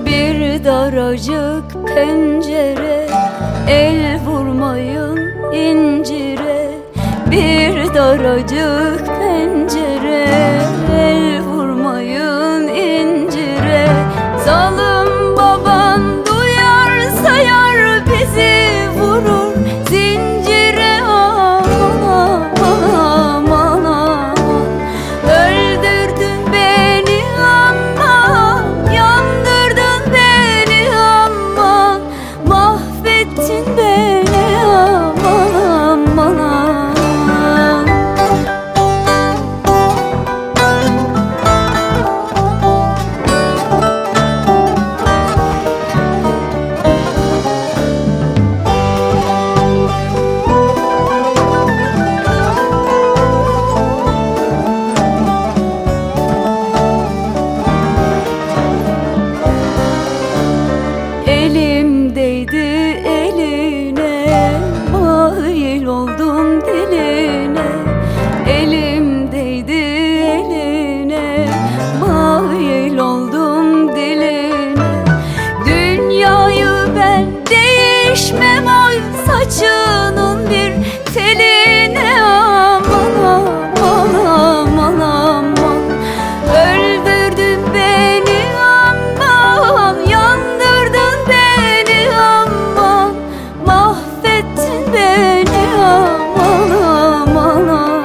Bir daracık pencere, el vurmayın incire. Bir daracık pencere, el vurmayın incire. Zalim baban duyarsa yar bizi vurur zincire. Aman aman aman, öldürdün beni aman, yandırdın beni aman, mahvettin beni aman aman aman. Elimdeydi eline, mahil oldum diline. Elimdeydi eline, mahil oldum diline. Dünyayı ben değişmem oy saçının bir teline. Aman aman aman aman, öldürdün beni aman, yandırdın beni aman, mahvettin beni aman aman aman.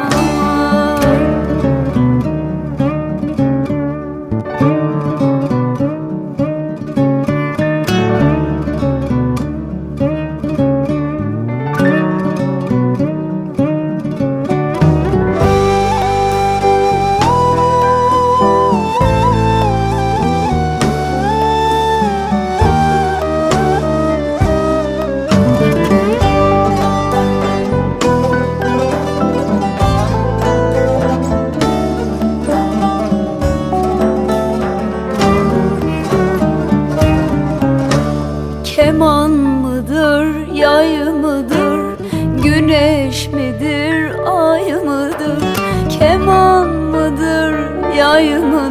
Keman mıdır, yay mıdır, güneş midir, ay mıdır? Keman mıdır, yay mıdır?